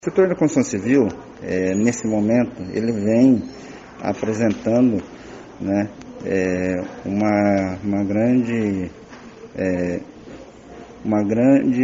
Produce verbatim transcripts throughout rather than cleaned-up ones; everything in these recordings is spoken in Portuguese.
O setor da construção civil, é, nesse momento, ele vem apresentando, né, é, uma, uma grande, é, uma grande,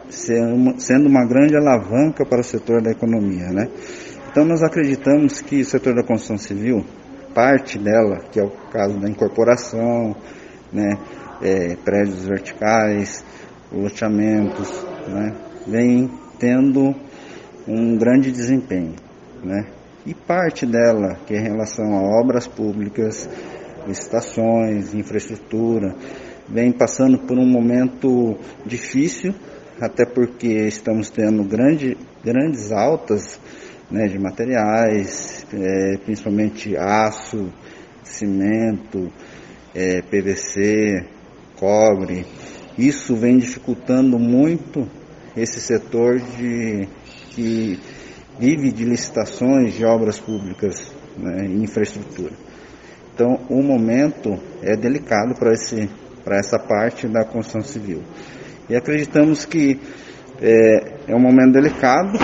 sendo uma grande alavanca para o setor da economia, né? Então nós acreditamos que o setor da construção civil, parte dela, que é o caso da incorporação, né, é, prédios verticais, loteamentos, né, vem tendo um grande desempenho, né? E parte dela, que é em relação a obras públicas, licitações, infraestrutura, vem passando por um momento difícil, até porque estamos tendo grande, grandes altas, né, de materiais, é, principalmente aço, cimento, é, P V C, cobre. Isso vem dificultando muito esse setor de que vive de licitações de obras públicas, né, e infraestrutura. Então, o momento é delicado para esse, para essa parte da construção civil. E acreditamos que é, é um momento delicado,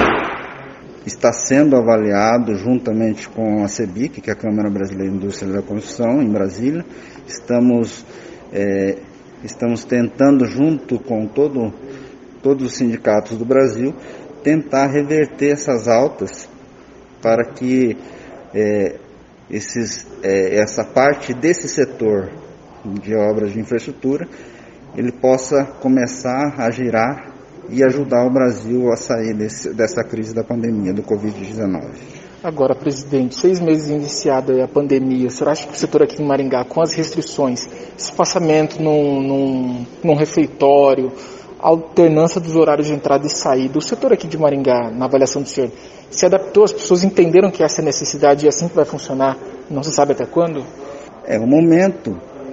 está sendo avaliado juntamente com a CEBIC, que é a Câmara Brasileira de Indústria da Construção, em Brasília. Estamos, é, estamos tentando, junto com todo, todos os sindicatos do Brasil, tentar reverter essas altas para que é, esses, é, essa parte desse setor de obras de infraestrutura ele possa começar a girar e ajudar o Brasil a sair desse, dessa crise da pandemia do covid dezenove. Agora, presidente, seis meses iniciada a pandemia, o senhor acha que o setor aqui em Maringá, com as restrições, espaçamento num, num, num refeitório, alternância dos horários de entrada e saída, o setor aqui de Maringá, na avaliação do senhor, se adaptou, as pessoas entenderam que essa é necessidade e é assim que vai funcionar, não se sabe até quando? É, o momento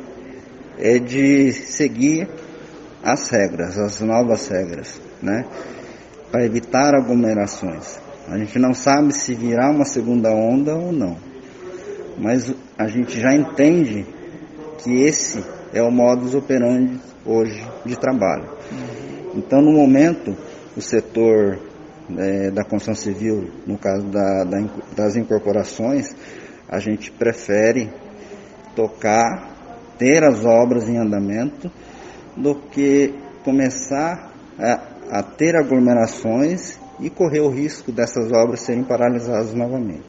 é de seguir as regras, as novas regras, né, para evitar aglomerações. A gente não sabe se virá uma segunda onda ou não, mas a gente já entende que esse é o modus operandi hoje de trabalho. Então, no momento, o setor é, da construção civil, no caso da, da, das incorporações, a gente prefere tocar, ter as obras em andamento, do que começar a, a ter aglomerações e correr o risco dessas obras serem paralisadas novamente.